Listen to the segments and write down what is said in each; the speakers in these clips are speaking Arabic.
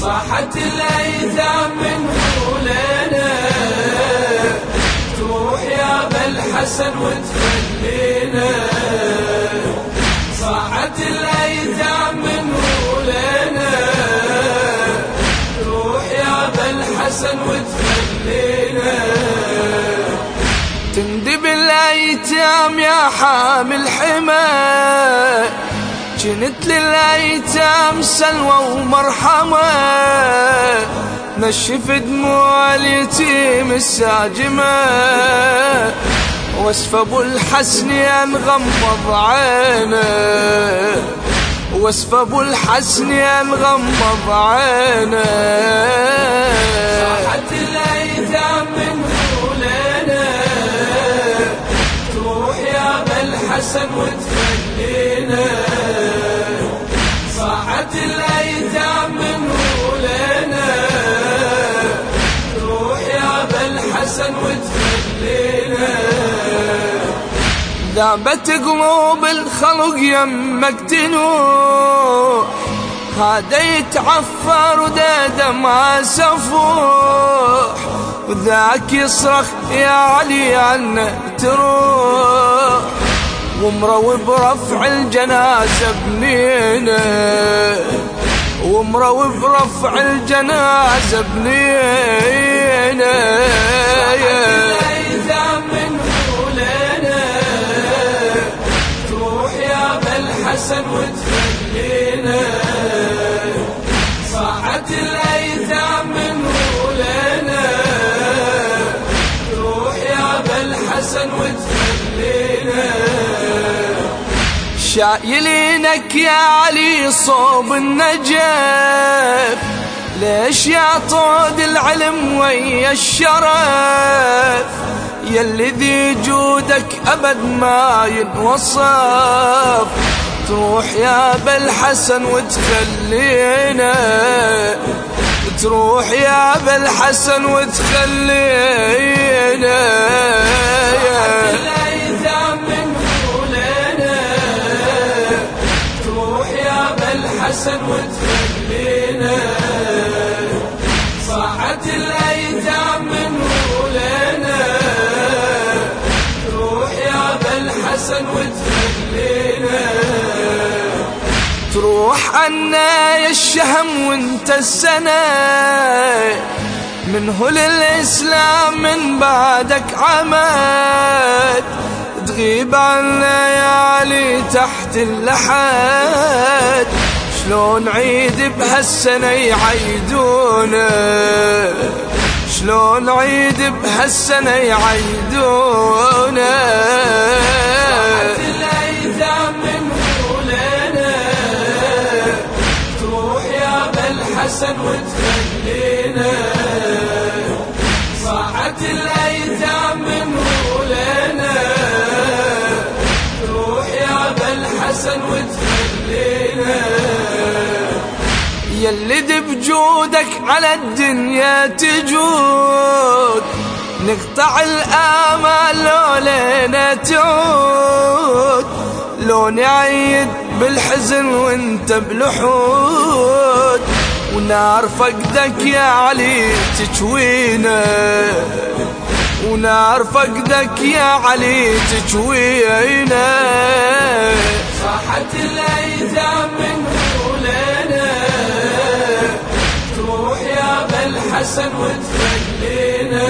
صاحت الأيتام من حولنا، تروح يا أبا الحسن وتخلينا. صاحت الأيتام من حولنا، تروح يا أبا الحسن وتخلينا. تندب الأيتام يا حامل حمى، جنت للأيتام سلوى ومرحمة. نشف دموع اليتيم الساجمة، واسف ابو الحسن ينغمض عينه، واسف ابو الحسن ينغمض عينه. صاحت الأيتام من حولنا، تروح يا أبا الحسن وتخلينا. صاحت الأيتام من حولنا، تروح يا أبا الحسن وتخلينا. ذابت قلوب الخلق يمك تنوح، هذا يتعفر وداده ما سفوح، وذاك يصرخ يا علي عنه تروح، ومروي برفع الجنازة بنينا، ومروي برفع الجنازة بنينا. الأيتام من حولنا، تروح يا أبا الحسن وتخلينا. صاحت الأيتام من حولنا، تروح يا أبا الحسن وتخلينا. شايلينك يا علي صوب النجف، ليش يا طود العلم ويا الشرف، يلي ذي جودك أبد ما ينوصف. تروح يا أبا الحسن وتخلينا، تروح يا أبا الحسن وتخلينا. الأيتام من حولنا، تروح يا أبا الحسن وتخلينا. صاحت الأيتام من حولنا، تروح يا أبا الحسن وتخلينا. تروح عنا يا الشهم وانت السنة، منه للإسلام من بعدك عمد، تغيب عنا يا علي تحت اللحد. شلون عيد بهالسنة يعيدونا، شلون عيد بهالسنة يعيدونا. صاحت الأيتام من حولنا، تروح يا أبا الحسن وتخلينا. صاحت الأيتام من حولنا، تروح يا أبا الحسن وتخلينا. يلي بجودك على الدنيا تجود، نقطع الآمال لو لينا تعود، لو نعيد بالحزن وانت بلحود، ونار فقدك يا علي تجوينا، ونار فقدك يا علي تجوينا. صاحت الأيتام من حولنا، تروح يا أبا الحسن وتخلينا.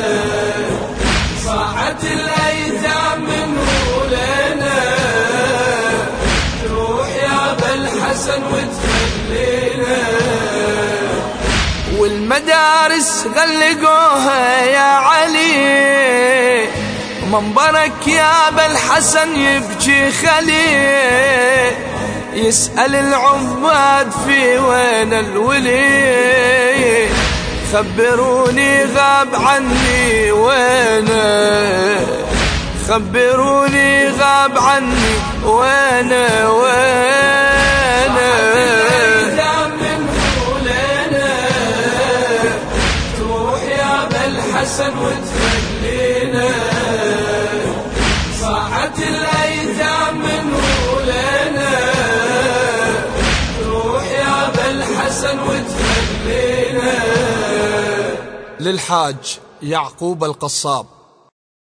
صاحت الأيتام من حولنا، تروح يا أبا الحسن وتخلينا. والمدارس غلقوها يا علي، منبرك يا أبا الحسن يبكي خلي، يسأل العباد في وين الولي، خبروني غاب عني وينه، خبروني غاب عني وينه وينه. الأيتام من حولنا، تروح يا أبا الحسن وتخلينا. صاحت الأيتام من حولنا، تروح يا أبا الحسن وتهنينا. للحاج يعقوب القصاب.